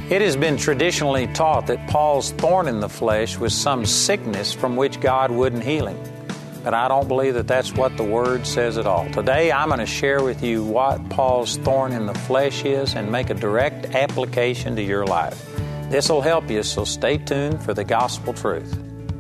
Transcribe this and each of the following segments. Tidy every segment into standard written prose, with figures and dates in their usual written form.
It has been traditionally taught that Paul's thorn in the flesh was some sickness from which God wouldn't heal him. But I don't believe that that's what the Word says at all. Today I'm going to share with you what Paul's thorn in the flesh is and make a direct application to your life. This will help you, so stay tuned for the gospel truth.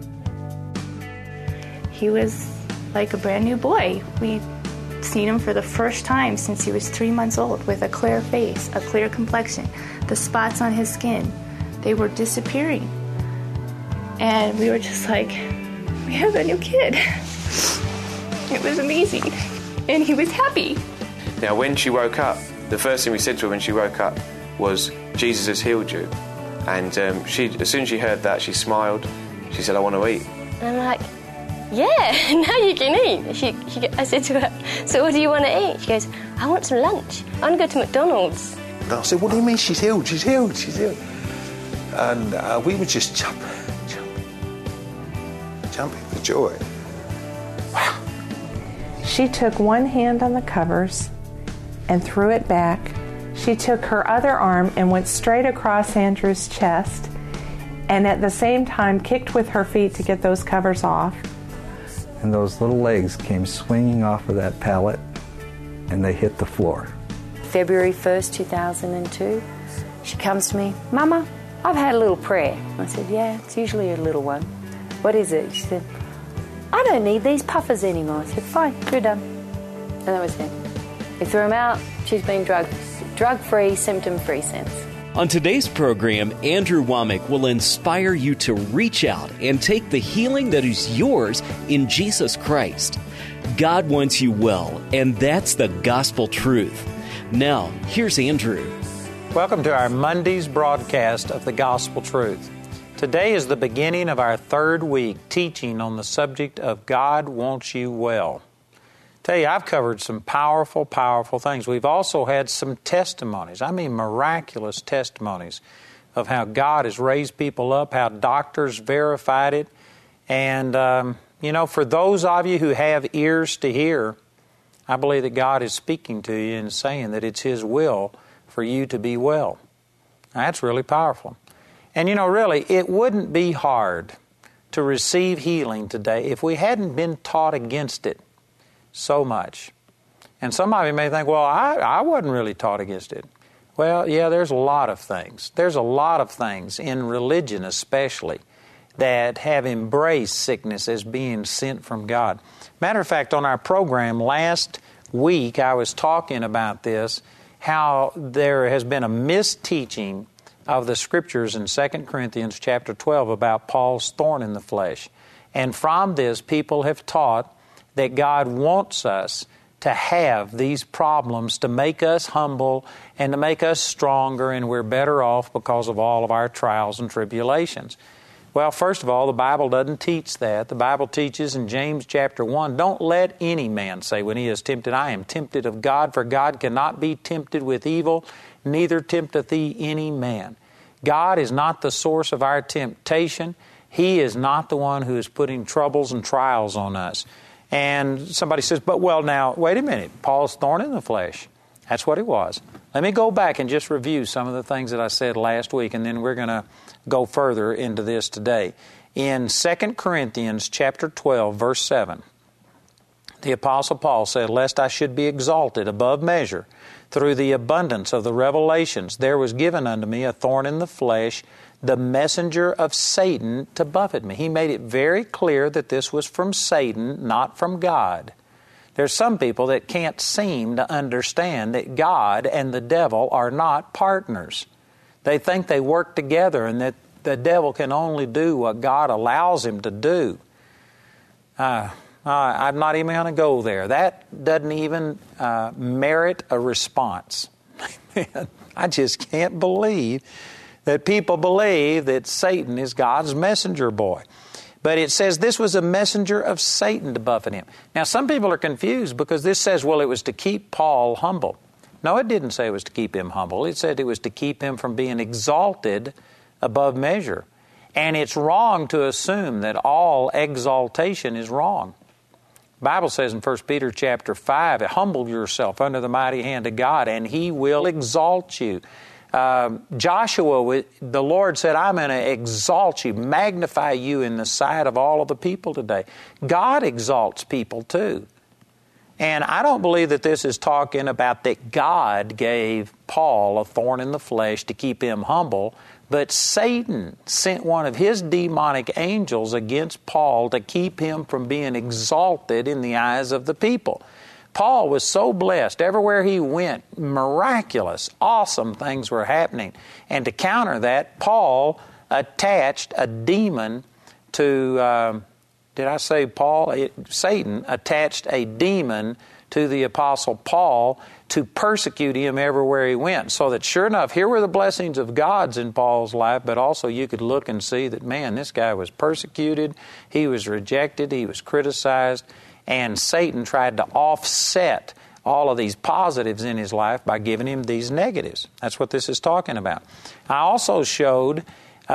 He was like a brand new boy. We'd seen him for the first time since he was 3 months old, with a clear face, a clear complexion. The spots on his skin, they were disappearing. And we were just like, we have a new kid. It was amazing. And he was happy. Now, when she woke up, the first thing we said to her when she woke up was, Jesus has healed you. And as soon as she heard that, she smiled. She said, I want to eat. And I'm like, yeah, now you can eat. I said to her, so what do you want to eat? She goes, I want some lunch. I want to go to McDonald's. And I said, what do you mean she's healed? She's healed, she's healed. And we were just jumping for joy. Wow. She took one hand on the covers and threw it back. She took her other arm and went straight across Andrew's chest, and at the same time kicked with her feet to get those covers off. And those little legs came swinging off of that pallet, and they hit the floor. February 1st, 2002, she comes to me, Mama, I've had a little prayer. I said, yeah, it's usually a little one. What is it? She said, I don't need these puffers anymore. I said, fine, you're done. And that was it. We threw them out. She's been drug-free, symptom-free since. On today's program, Andrew Wommack will inspire you to reach out and take the healing that is yours in Jesus Christ. God wants you well, and that's the gospel truth. Now, here's Andrew. Welcome to our Monday's broadcast of the gospel truth. Today is the beginning of our third week teaching on the subject of God wants you well. Tell you, I've covered some powerful, powerful things. We've also had some testimonies, miraculous testimonies of how God has raised people up, how doctors verified it. And, for those of you who have ears to hear, I believe that God is speaking to you and saying that it's His will for you to be well. Now, that's really powerful. And, really, it wouldn't be hard to receive healing today if we hadn't been taught against it so much. And some of you may think, well, I wasn't really taught against it. Well, yeah, there's a lot of things. There's a lot of things in religion especially that have embraced sickness as being sent from God. Matter of fact, on our program last week, I was talking about this, how there has been a misteaching of the Scriptures in 2 Corinthians chapter 12 about Paul's thorn in the flesh. And from this, people have taught that God wants us to have these problems to make us humble and to make us stronger, and we're better off because of all of our trials and tribulations. Well, first of all, the Bible doesn't teach that. The Bible teaches in James chapter 1, don't let any man say when he is tempted, I am tempted of God, for God cannot be tempted with evil, neither tempteth he any man. God is not the source of our temptation. He is not the one who is putting troubles and trials on us. And somebody says, but now, wait a minute, Paul's thorn in the flesh. That's what it was. Let me go back and just review some of the things that I said last week, and then we're going to go further into this today. In 2 Corinthians chapter 12, verse 7, the Apostle Paul said, lest I should be exalted above measure through the abundance of the revelations, there was given unto me a thorn in the flesh, the messenger of Satan to buffet me. He made it very clear that this was from Satan, not from God. There's some people that can't seem to understand that God and the devil are not partners. They think they work together and that the devil can only do what God allows him to do. I'm not even going to go there. That doesn't even merit a response. I just can't believe that people believe that Satan is God's messenger boy. But it says this was a messenger of Satan to buffet him. Now, some people are confused because this says, well, it was to keep Paul humble. No, it didn't say it was to keep him humble. It said it was to keep him from being exalted above measure. And it's wrong to assume that all exaltation is wrong. The Bible says in 1 Peter chapter 5, humble yourself under the mighty hand of God, and He will exalt you. Joshua, the Lord said, I'm going to exalt you, magnify you in the sight of all of the people today. God exalts people too. And I don't believe that this is talking about that God gave Paul a thorn in the flesh to keep him humble, but Satan sent one of his demonic angels against Paul to keep him from being exalted in the eyes of the people. Paul was so blessed. Everywhere he went, miraculous, awesome things were happening. And to counter that, Paul attached a demon to, Satan attached a demon to the Apostle Paul to persecute him everywhere he went. So that sure enough, here were the blessings of God's in Paul's life, but also you could look and see that, man, this guy was persecuted, he was rejected, he was criticized, and Satan tried to offset all of these positives in his life by giving him these negatives. That's what this is talking about. I also showed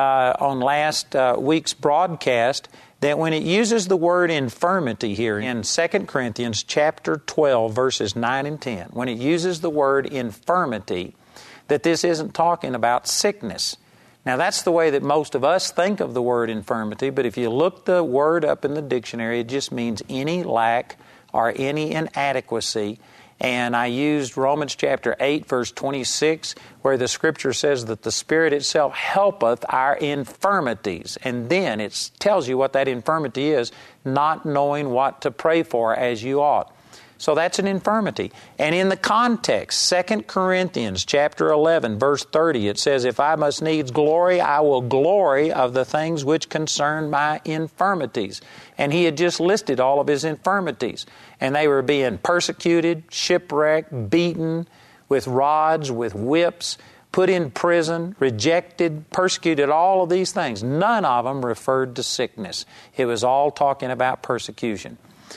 on last week's broadcast that when it uses the word infirmity here in 2 Corinthians chapter 12, verses 9 and 10, when it uses the word infirmity, that this isn't talking about sickness. Now, that's the way that most of us think of the word infirmity, but if you look the word up in the dictionary, it just means any lack or any inadequacy. And I used Romans chapter 8, verse 26, where the Scripture says that the Spirit itself helpeth our infirmities. And then it tells you what that infirmity is, not knowing what to pray for as you ought. So that's an infirmity. And in the context, 2 Corinthians chapter 11, verse 30, it says, if I must needs glory, I will glory of the things which concern my infirmities. And he had just listed all of his infirmities. And they were being persecuted, shipwrecked, beaten with rods, with whips, put in prison, rejected, persecuted, all of these things. None of them referred to sickness. It was all talking about persecution.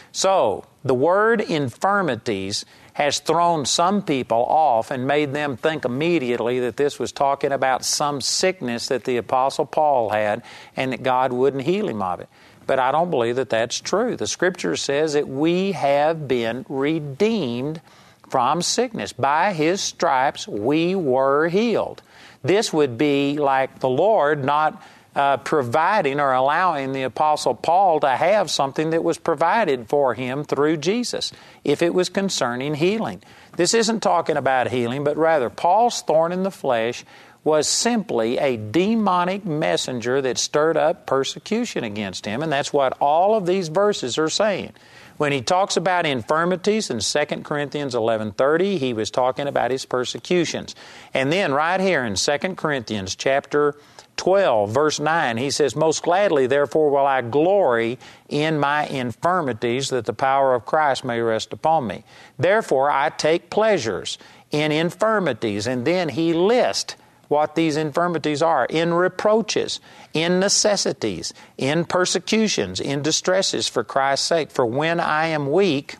So, the word infirmities has thrown some people off and made them think immediately that this was talking about some sickness that the Apostle Paul had and that God wouldn't heal him of it. But I don't believe that that's true. The Scripture says that we have been redeemed from sickness. By His stripes we were healed. This would be like the Lord not providing or allowing the Apostle Paul to have something that was provided for him through Jesus, if it was concerning healing. This isn't talking about healing, but rather Paul's thorn in the flesh was simply a demonic messenger that stirred up persecution against him, and that's what all of these verses are saying. When he talks about infirmities in 2 Corinthians 11:30, he was talking about his persecutions. And then right here in 2 Corinthians chapter 12, verse 9, he says, most gladly, therefore, will I glory in my infirmities, that the power of Christ may rest upon me. Therefore, I take pleasures in infirmities. And then he lists what these infirmities are: in reproaches, in necessities, in persecutions, in distresses for Christ's sake. For when I am weak,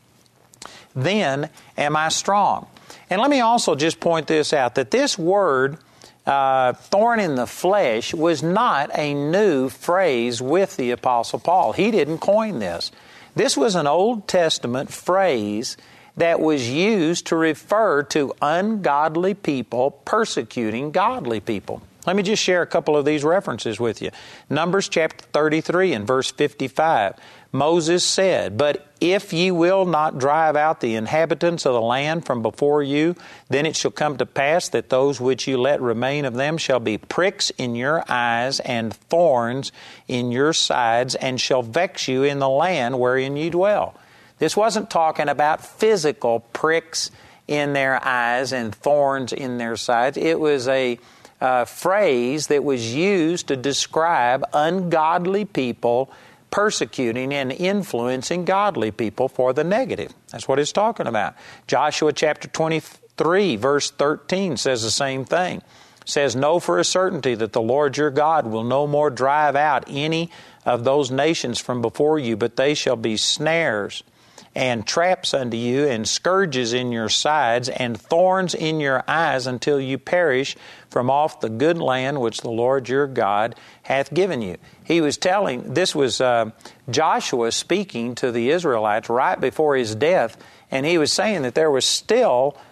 then am I strong. And let me also just point this out, that this word thorn in the flesh was not a new phrase with the Apostle Paul. He didn't coin this. This was an Old Testament phrase that was used to refer to ungodly people persecuting godly people. Let me just share a couple of these references with you. Numbers chapter 33 and verse 55. Moses said, but if ye will not drive out the inhabitants of the land from before you, then it shall come to pass that those which you let remain of them shall be pricks in your eyes and thorns in your sides, and shall vex you in the land wherein ye dwell. This wasn't talking about physical pricks in their eyes and thorns in their sides. It was a phrase that was used to describe ungodly people persecuting and influencing godly people for the negative. That's what it's talking about. Joshua chapter 23, verse 13 says the same thing. It says, know for a certainty that the Lord your God will no more drive out any of those nations from before you, but they shall be snares and traps unto you, and scourges in your sides, and thorns in your eyes, until you perish from off the good land which the Lord your God hath given you. He was telling, this was Joshua speaking to the Israelites right before his death, and he was saying that there was still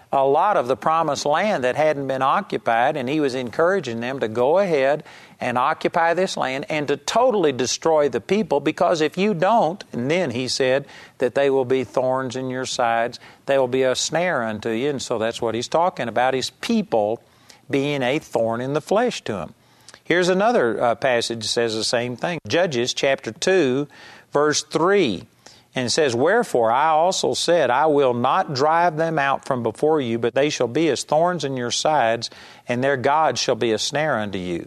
a lot of the promised land that hadn't been occupied, and he was encouraging them to go ahead and occupy this land and to totally destroy the people, because if you don't, and then he said that they will be thorns in your sides, they will be a snare unto you, and so that's what he's talking about, is people being a thorn in the flesh to him. Here's another passage that says the same thing. Judges chapter 2, verse 3. And it says, "Wherefore I also said, I will not drive them out from before you, but they shall be as thorns in your sides, and their God shall be a snare unto you."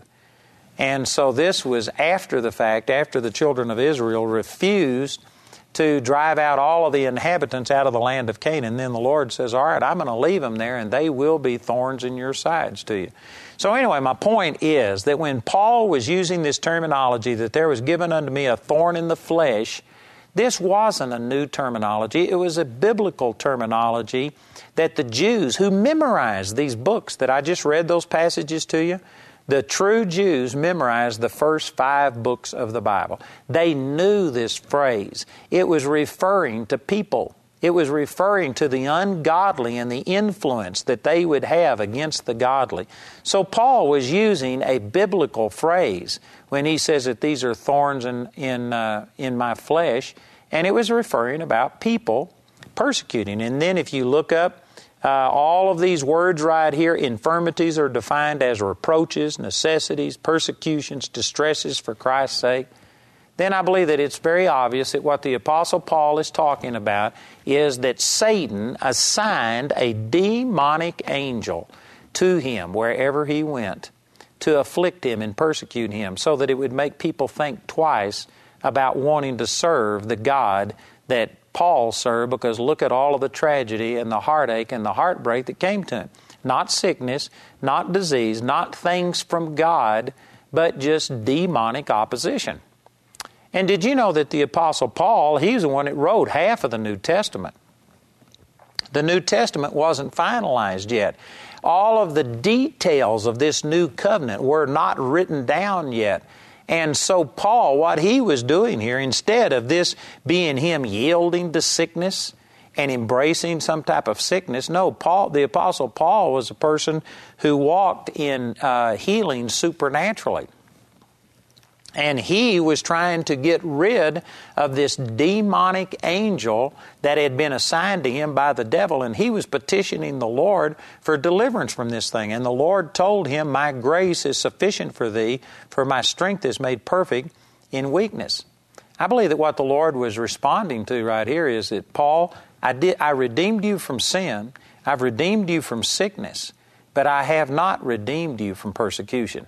And so this was after the fact, after the children of Israel refused to drive out all of the inhabitants out of the land of Canaan. Then the Lord says, all right, I'm going to leave them there, and they will be thorns in your sides to you. So anyway, my point is that when Paul was using this terminology, that there was given unto me a thorn in the flesh, this wasn't a new terminology. It was a biblical terminology that the Jews who memorized these books that I just read those passages to you, the true Jews memorized the first 5 books of the Bible. They knew this phrase. It was referring to people. It was referring to the ungodly and the influence that they would have against the godly. So Paul was using a biblical phrase when he says that these are thorns in my flesh, and it was referring about people persecuting. And then if you look up all of these words right here, infirmities are defined as reproaches, necessities, persecutions, distresses for Christ's sake. Then I believe that it's very obvious that what the Apostle Paul is talking about is that Satan assigned a demonic angel to him wherever he went to afflict him and persecute him, so that it would make people think twice about wanting to serve the God that Paul served, because look at all of the tragedy and the heartache and the heartbreak that came to him. Not sickness, not disease, not things from God, but just demonic opposition. And did you know that the Apostle Paul, he's the one that wrote half of the New Testament? The New Testament wasn't finalized yet. All of the details of this new covenant were not written down yet. And so Paul, what he was doing here, instead of this being him yielding to sickness and embracing some type of sickness, no, the Apostle Paul was a person who walked in healing supernaturally. And he was trying to get rid of this demonic angel that had been assigned to him by the devil, and he was petitioning the Lord for deliverance from this thing. And the Lord told him, my grace is sufficient for thee, for my strength is made perfect in weakness. I believe that what the Lord was responding to right here is that, Paul, I redeemed you from sin, I've redeemed you from sickness, but I have not redeemed you from persecution.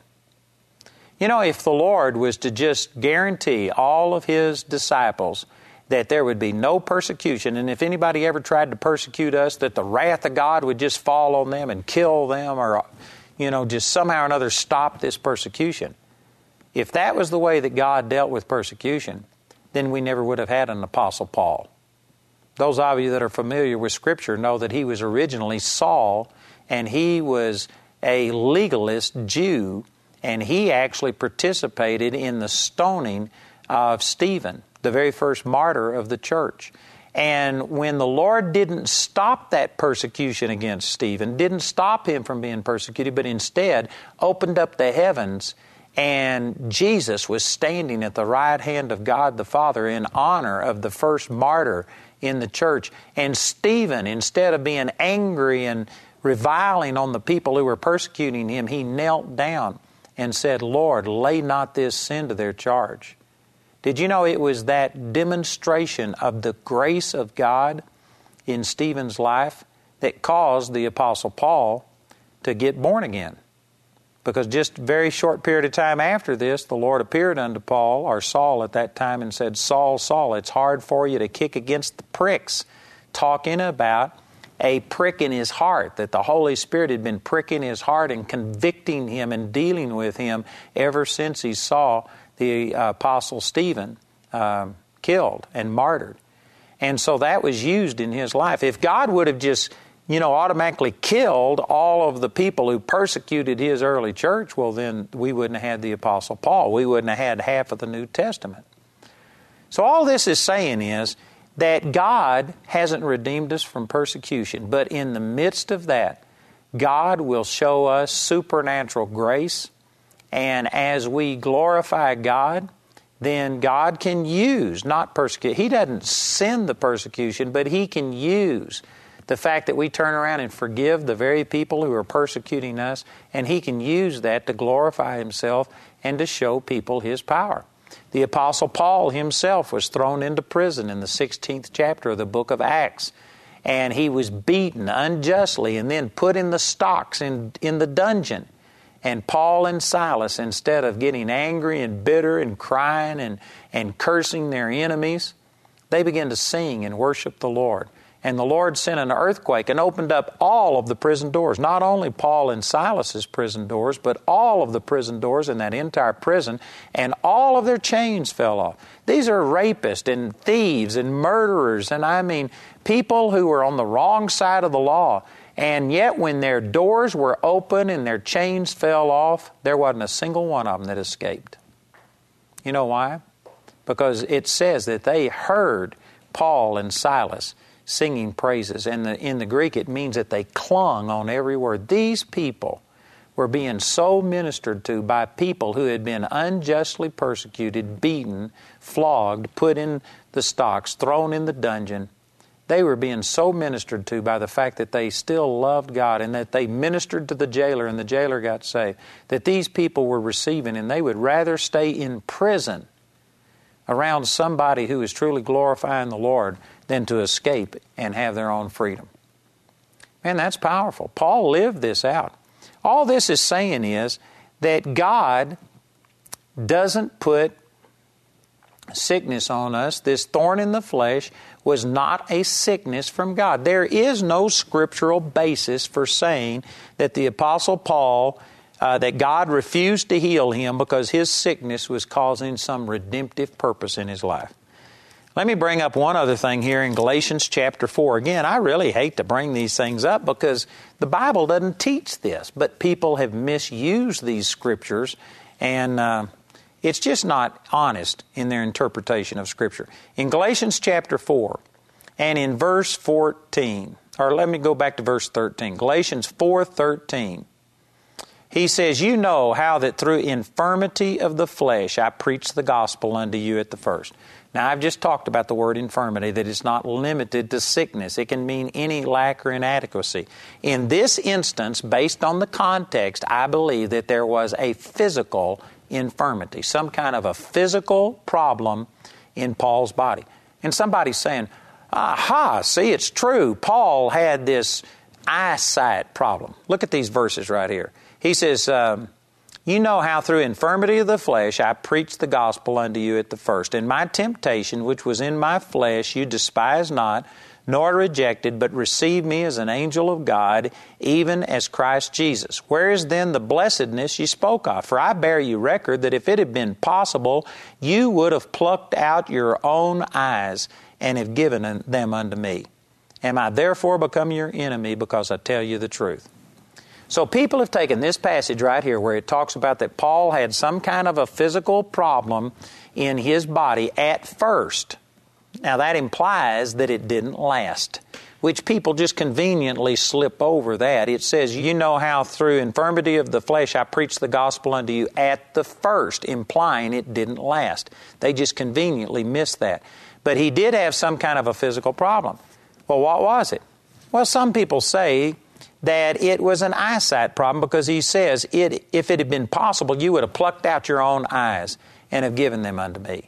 You know, if the Lord was to just guarantee all of His disciples that there would be no persecution, and if anybody ever tried to persecute us, that the wrath of God would just fall on them and kill them, or, just somehow or another stop this persecution. If that was the way that God dealt with persecution, then we never would have had an Apostle Paul. Those of you that are familiar with Scripture know that he was originally Saul, and he was a legalist Jew, and he actually participated in the stoning of Stephen, the very first martyr of the church. And when the Lord didn't stop that persecution against Stephen, didn't stop him from being persecuted, but instead opened up the heavens, and Jesus was standing at the right hand of God the Father in honor of the first martyr in the church. And Stephen, instead of being angry and reviling on the people who were persecuting him, he knelt down and said, Lord, lay not this sin to their charge. Did you know it was that demonstration of the grace of God in Stephen's life that caused the Apostle Paul to get born again? Because just a very short period of time after this, the Lord appeared unto Paul, or Saul at that time, and said, Saul, Saul, it's hard for you to kick against the pricks, talking about a prick in his heart, that the Holy Spirit had been pricking his heart and convicting him and dealing with him ever since he saw the Apostle Stephen killed and martyred. And so that was used in his life. If God would have just, automatically killed all of the people who persecuted his early church, well, then we wouldn't have had the Apostle Paul. We wouldn't have had half of the New Testament. So all this is saying is that God hasn't redeemed us from persecution, but in the midst of that, God will show us supernatural grace, and as we glorify God, then God can use, not persecute. He doesn't send the persecution, but He can use the fact that we turn around and forgive the very people who are persecuting us, and He can use that to glorify Himself and to show people His power. The Apostle Paul himself was thrown into prison in the 16th chapter of the book of Acts, and he was beaten unjustly and then put in the stocks in the dungeon. And Paul and Silas, instead of getting angry and bitter and crying and cursing their enemies, they began to sing and worship the Lord. And the Lord sent an earthquake and opened up all of the prison doors. Not only Paul and Silas's prison doors, but all of the prison doors in that entire prison, and all of their chains fell off. These are rapists and thieves and murderers, and I mean people who were on the wrong side of the law. And yet when their doors were open and their chains fell off, there wasn't a single one of them that escaped. You know why? Because it says that they heard Paul and Silas singing praises. And in the Greek, it means that they clung on every word. These people were being so ministered to by people who had been unjustly persecuted, beaten, flogged, put in the stocks, thrown in the dungeon. They were being so ministered to by the fact that they still loved God, and that they ministered to the jailer and the jailer got saved, that these people were receiving, and they would rather stay in prison around somebody who is truly glorifying the Lord than to escape and have their own freedom. Man, that's powerful. Paul lived this out. All this is saying is that God doesn't put sickness on us. This thorn in the flesh was not a sickness from God. There is no scriptural basis for saying that the Apostle Paul, that God refused to heal him because his sickness was causing some redemptive purpose in his life. Let me bring up one other thing here in Galatians chapter 4. Again, I really hate to bring these things up because the Bible doesn't teach this, but people have misused these scriptures, and it's just not honest in their interpretation of Scripture. In Galatians chapter 4 and in verse 14, or let me go back to verse 13. Galatians 4:13. He says, "You know how that through infirmity of the flesh I preached the gospel unto you at the first." Now, I've just talked about the word infirmity, that it's not limited to sickness. It can mean any lack or inadequacy. In this instance, based on the context, I believe that there was a physical infirmity, some kind of a physical problem in Paul's body. And somebody's saying, aha, see, it's true. Paul had this eyesight problem. Look at these verses right here. He says, "You know how through infirmity of the flesh I preached the gospel unto you at the first. And my temptation, which was in my flesh, you despised not, nor rejected, but received me as an angel of God, even as Christ Jesus. Where is then the blessedness you spoke of? For I bear you record that if it had been possible, you would have plucked out your own eyes and have given them unto me. Am I therefore become your enemy because I tell you the truth?" So people have taken this passage right here where it talks about that Paul had some kind of a physical problem in his body at first. Now that implies that it didn't last, which people just conveniently slip over that. It says, "You know how through infirmity of the flesh I preached the gospel unto you at the first," implying it didn't last. They just conveniently missed that. But he did have some kind of a physical problem. Well, what was it? Well, some people say that it was an eyesight problem because he says, if it had been possible, you would have plucked out your own eyes and have given them unto me.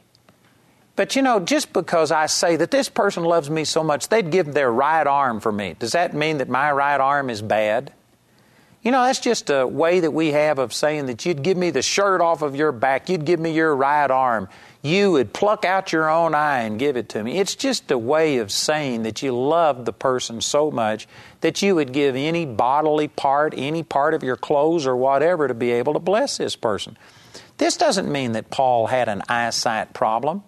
But you know, just because I say that this person loves me so much, they'd give their right arm for me. Does that mean that my right arm is bad? You know, that's just a way that we have of saying that you'd give me the shirt off of your back, you'd give me your right arm, you would pluck out your own eye and give it to me. It's just a way of saying that you love the person so much that you would give any bodily part, any part of your clothes or whatever to be able to bless this person. This doesn't mean that Paul had an eyesight problem.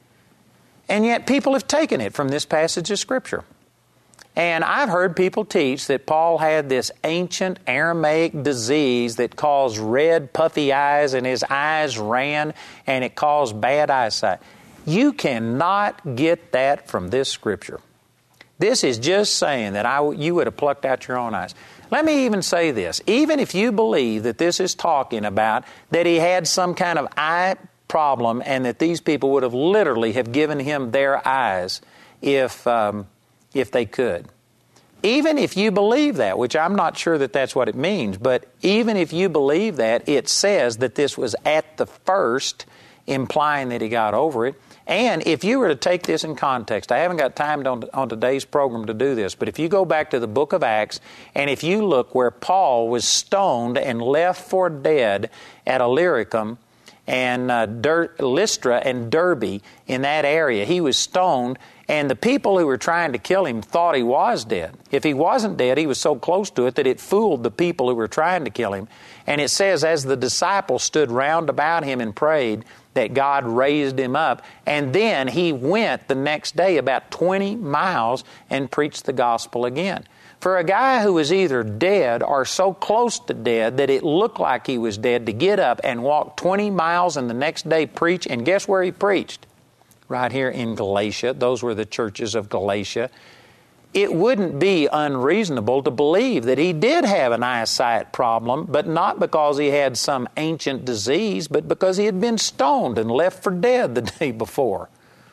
And yet people have taken it from this passage of Scripture. And I've heard people teach that Paul had this ancient Aramaic disease that caused red, puffy eyes, and his eyes ran, and it caused bad eyesight. You cannot get that from this Scripture. This is just saying that you would have plucked out your own eyes. Let me even say this. Even if you believe that this is talking about that he had some kind of eye problem and that these people would have literally have given him their eyes if they could. Even if you believe that, which I'm not sure that that's what it means, but even if you believe that, it says that this was at the first, implying that he got over it. And if you were to take this in context, I haven't got time on today's program to do this, but if you go back to the book of Acts, and if you look where Paul was stoned and left for dead at Illyricum and Lystra and Derbe, in that area, he was stoned, and the people who were trying to kill him thought he was dead. If he wasn't dead, he was so close to it that it fooled the people who were trying to kill him. And it says, as the disciples stood round about him and prayed, that God raised him up. And then he went the next day about 20 miles and preached the gospel again. For a guy who was either dead or so close to dead that it looked like he was dead, to get up and walk 20 miles and the next day preach, and guess where he preached? Right here in Galatia. Those were the churches of Galatia. It wouldn't be unreasonable to believe that he did have an eyesight problem, but not because he had some ancient disease, but because he had been stoned and left for dead the day before.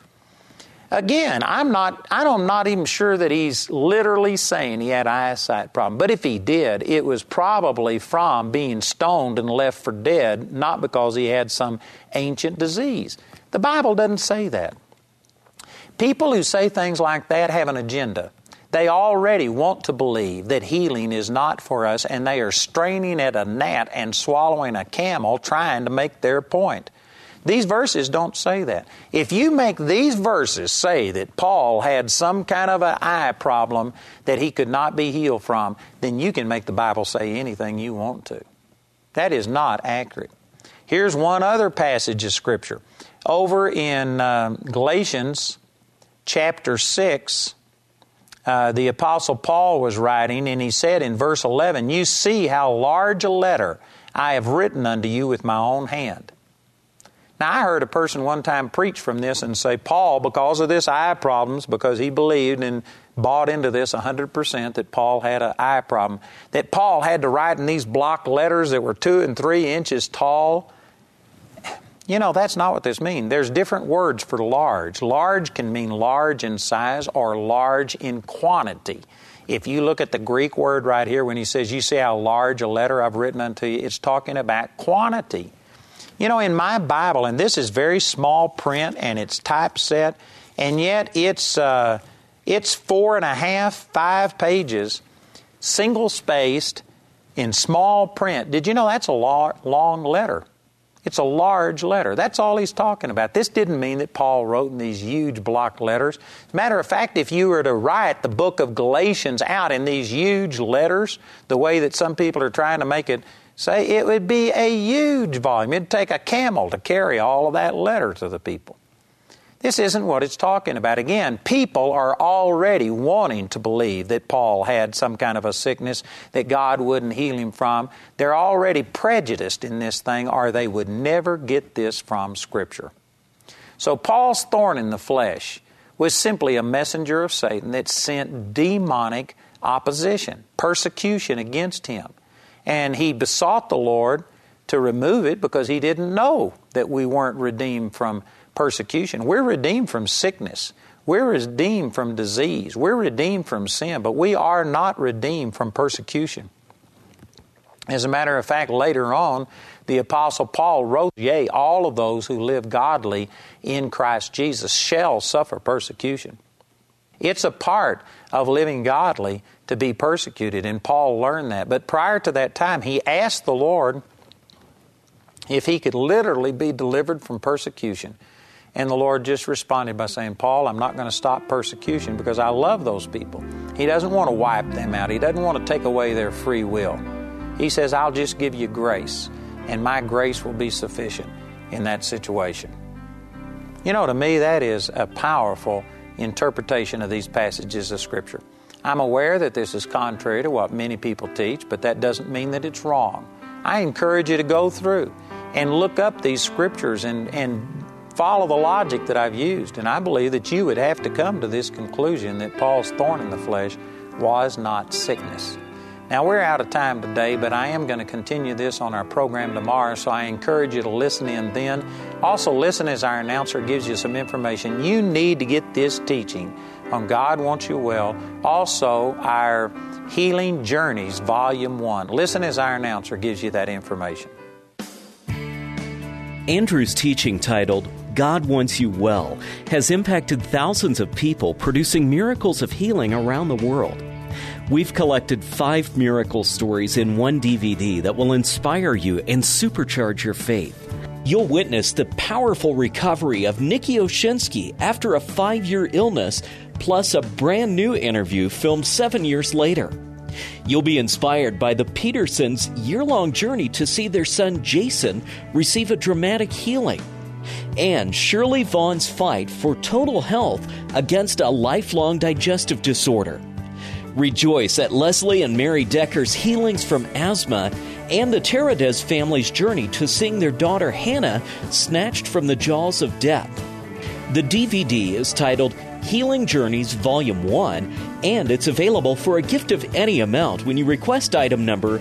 Again, I'm not even sure that he's literally saying he had an eyesight problem. But if he did, it was probably from being stoned and left for dead, not because he had some ancient disease. The Bible doesn't say that. People who say things like that have an agenda. They already want to believe that healing is not for us, and they are straining at a gnat and swallowing a camel trying to make their point. These verses don't say that. If you make these verses say that Paul had some kind of an eye problem that he could not be healed from, then you can make the Bible say anything you want to. That is not accurate. Here's one other passage of Scripture. Over in Galatians chapter 6, the Apostle Paul was writing, and he said in verse 11, "You see how large a letter I have written unto you with my own hand." Now, I heard a person one time preach from this and say, Paul, because of this eye problems, because he believed and bought into this 100% that Paul had an eye problem, that Paul had to write in these block letters that were 2 and 3 inches tall. You know, that's not what this means. There's different words for large. Large can mean large in size or large in quantity. If you look at the Greek word right here, when he says, you see how large a letter I've written unto you, it's talking about quantity. You know, in my Bible, and this is very small print and it's typeset, and yet it's 4.5, 5 pages, single-spaced, in small print. Did you know that's a long letter? It's a large letter. That's all he's talking about. This didn't mean that Paul wrote in these huge block letters. As a matter of fact, if you were to write the book of Galatians out in these huge letters, the way that some people are trying to make it say, it would be a huge volume. It'd take a camel to carry all of that letter to the people. This isn't what it's talking about. Again, people are already wanting to believe that Paul had some kind of a sickness that God wouldn't heal him from. They're already prejudiced in this thing, or they would never get this from Scripture. So Paul's thorn in the flesh was simply a messenger of Satan that sent demonic opposition, persecution against him. And he besought the Lord to remove it because he didn't know that we weren't redeemed from persecution. We're redeemed from sickness. We're redeemed from disease. We're redeemed from sin, but we are not redeemed from persecution. As a matter of fact, later on, the Apostle Paul wrote, "Yea, all of those who live godly in Christ Jesus shall suffer persecution." It's a part of living godly to be persecuted, and Paul learned that. But prior to that time, he asked the Lord if he could literally be delivered from persecution. And the Lord just responded by saying, Paul, I'm not going to stop persecution because I love those people. He doesn't want to wipe them out. He doesn't want to take away their free will. He says, I'll just give you grace, and my grace will be sufficient in that situation. You know, to me, that is a powerful interpretation of these passages of Scripture. I'm aware that this is contrary to what many people teach, but that doesn't mean that it's wrong. I encourage you to go through and look up these Scriptures and follow the logic that I've used. And I believe that you would have to come to this conclusion that Paul's thorn in the flesh was not sickness. Now, we're out of time today, but I am going to continue this on our program tomorrow, so I encourage you to listen in then. Also, listen as our announcer gives you some information. You need to get this teaching on God Wants You Well. Also, our Healing Journeys, Volume 1. Listen as our announcer gives you that information. Andrew's teaching, titled God Wants You Well, has impacted thousands of people, producing miracles of healing around the world. We've collected 5 miracle stories in one DVD that will inspire you and supercharge your faith. You'll witness the powerful recovery of Nikki Oshinsky after a 5-year illness, plus a brand new interview filmed 7 years later. You'll be inspired by the Petersons' year-long journey to see their son Jason receive a dramatic healing, and Shirley Vaughn's fight for total health against a lifelong digestive disorder. Rejoice at Leslie and Mary Decker's healings from asthma and the Teradez family's journey to seeing their daughter Hannah snatched from the jaws of death. The DVD is titled Healing Journeys Volume 1, and it's available for a gift of any amount when you request item number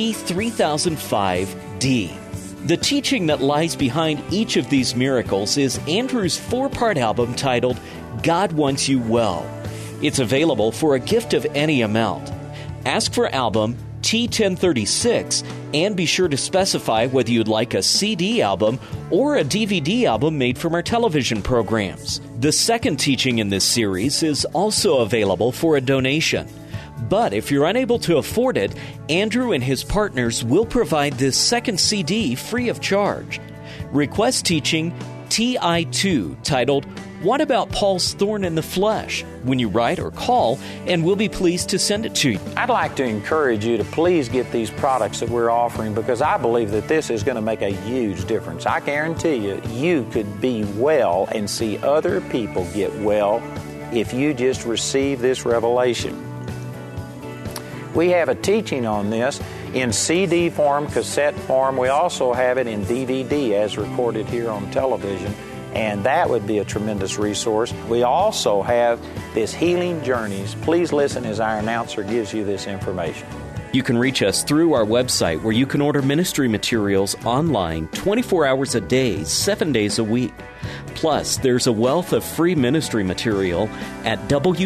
T3005D. The teaching that lies behind each of these miracles is Andrew's 4-part album titled God Wants You Well. It's available for a gift of any amount. Ask for album T1036 and be sure to specify whether you'd like a CD album or a DVD album made from our television programs. The second teaching in this series is also available for a donation. But if you're unable to afford it, Andrew and his partners will provide this second CD free of charge. Request teaching TI2 titled What About Paul's Thorn in the Flesh? When you write or call, and we'll be pleased to send it to you. I'd like to encourage you to please get these products that we're offering, because I believe that this is going to make a huge difference. I guarantee you, you could be well and see other people get well if you just receive this revelation. We have a teaching on this in CD form, cassette form. We also have it in DVD as recorded here on television. And that would be a tremendous resource. We also have this Healing Journeys. Please listen as our announcer gives you this information. You can reach us through our website, where you can order ministry materials online 24 hours a day, 7 days a week. Plus, there's a wealth of free ministry material at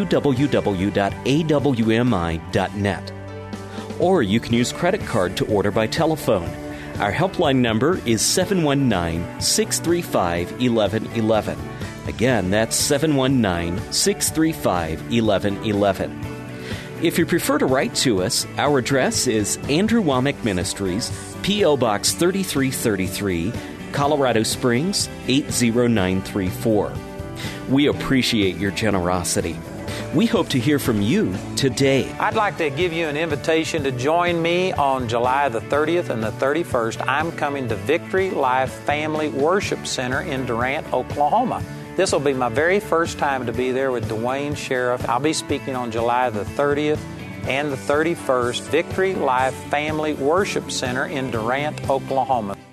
www.awmi.net. Or you can use credit card to order by telephone. Our helpline number is 719-635-1111. Again, that's 719-635-1111. If you prefer to write to us, our address is Andrew Womack Ministries, P.O. Box 3333, Colorado Springs, 80934. We appreciate your generosity. We hope to hear from you today. I'd like to give you an invitation to join me on July the 30th and the 31st. I'm coming to Victory Life Family Worship Center in Durant, Oklahoma. This will be my very first time to be there with Dwayne Sheriff. I'll be speaking on July the 30th and the 31st, Victory Life Family Worship Center in Durant, Oklahoma.